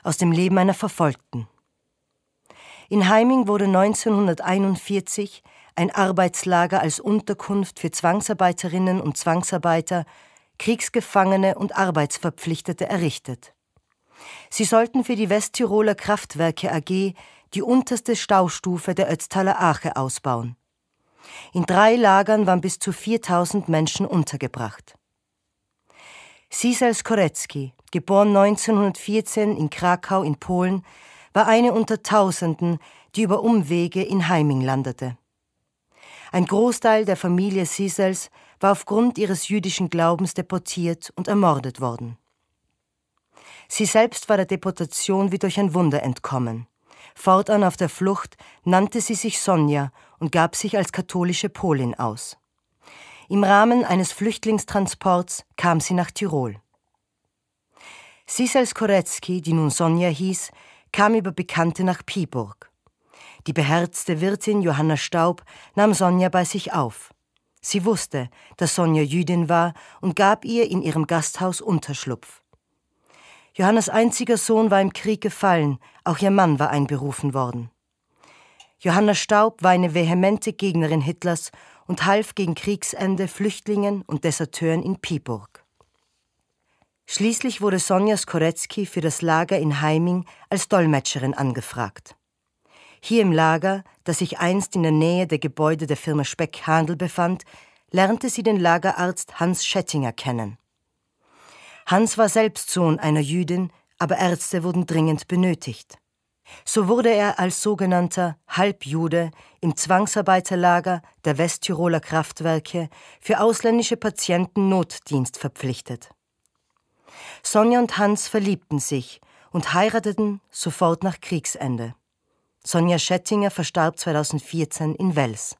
aus dem Leben einer Verfolgten. In Heiming wurde 1941 ein Arbeitslager als Unterkunft für Zwangsarbeiterinnen und Zwangsarbeiter, Kriegsgefangene und Arbeitsverpflichtete errichtet. Sie sollten für die Westtiroler Kraftwerke AG die unterste Staustufe der Ötztaler Arche ausbauen. In 3 Lagern waren bis zu 4000 Menschen untergebracht. Sisel Skorecki, geboren 1914 in Krakau in Polen, war eine unter Tausenden, die über Umwege in Heiming landete. Ein Großteil der Familie Sisels war aufgrund ihres jüdischen Glaubens deportiert und ermordet worden. Sie selbst war der Deportation wie durch ein Wunder entkommen. Fortan auf der Flucht nannte sie sich Sonja und gab sich als katholische Polin aus. Im Rahmen eines Flüchtlingstransports kam sie nach Tirol. Sisel Skorecki, die nun Sonja hieß, kam über Bekannte nach Piburg. Die beherzte Wirtin Johanna Staub nahm Sonja bei sich auf. Sie wusste, dass Sonja Jüdin war und gab ihr in ihrem Gasthaus Unterschlupf. Johannas einziger Sohn war im Krieg gefallen, auch ihr Mann war einberufen worden. Johanna Staub war eine vehemente Gegnerin Hitlers und half gegen Kriegsende Flüchtlingen und Deserteuren in Piburg. Schließlich wurde Sonja Skorecki für das Lager in Heiming als Dolmetscherin angefragt. Hier im Lager, das sich einst in der Nähe der Gebäude der Firma Speck-Handel befand, lernte sie den Lagerarzt Hans Schettinger kennen. Hans war selbst Sohn einer Jüdin, aber Ärzte wurden dringend benötigt. So wurde er als sogenannter Halbjude im Zwangsarbeiterlager der Westtiroler Kraftwerke für ausländische Patienten Notdienst verpflichtet. Sonja und Hans verliebten sich und heirateten sofort nach Kriegsende. Sonja Schettinger verstarb 2014 in Wels.